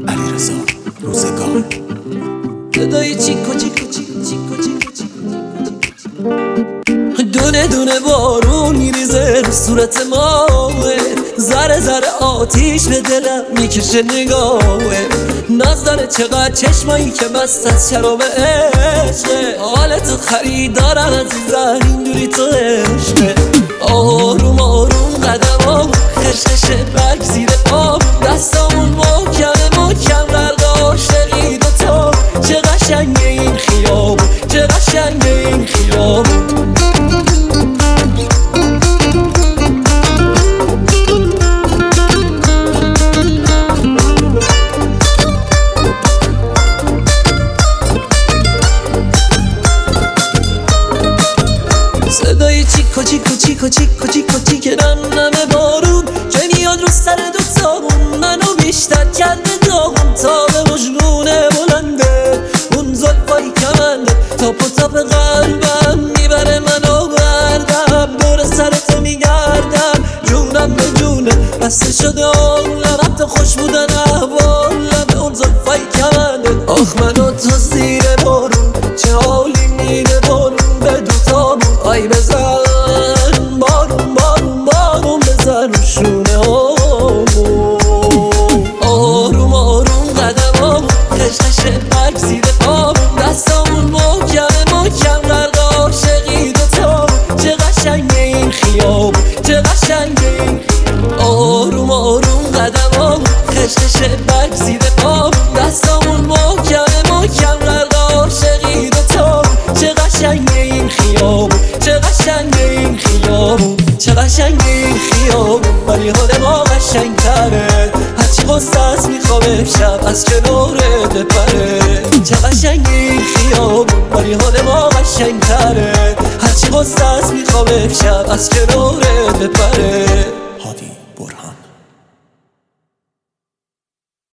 علیرضا روزگار. صدای چیکو چیکو چیکو چیکو چیکو چیکو، دونه دونه بارون میریزه رو صورت ماه، ذره ذره آتیش به دلم میکشه نگاهه. ناز داره چقدر چشمایی که مست از شراب عشقه، حالتو خریدارم عزیزم اینجوری تو عشقه. آروم آروم قدمام خشخش برگ زیر پام، دستامون محکمه محکم غرق عاشقی دوتا. چه قشنگه این خیابون، چه قشنگه این خیابون. صدای چیکو چیکو چیکو چیکو چیکو چیکه نمنم بارون که میاد رو سر دوتامون، منو بیشتر کرده داغون. تا به مجنونه بلنده اون زلفای کمنده، تاپ و تاپ قلبم میبره منو بردم، دور سرتو میگردم جونم به جونه. بسته شده عمرم حتی خوش بودن احوالم اون زلفای کمنده. آخ منو تو زیر بارون چه حالی میده بارون به دوتامون. آی بزن بارون بارون بارون بزن رو شونه هامون. آروم آروم قدمامون خشخش برگ زیر پامون، دستامون محکمه محکم غرق عاشقی دوتامون. چه قشنگه این خیابون، چه قشنگه این خیابون. آروم آروم قدمامون خشخش برگ زیر پامون، دستامون محکمه محکم غرق عاشقی دوتامون. چه قشنگه این خیابون، چه قشنگه این خیابون. چه قشنگه این خیابون ولی حال ما قشنگتره، هرچی غصه است میخوام امشب از کنارت بپره. چه قشنگه این خیابون ولی حال ما قشنگتره، هرچی غصه است میخوام امشب از کنارت بپره.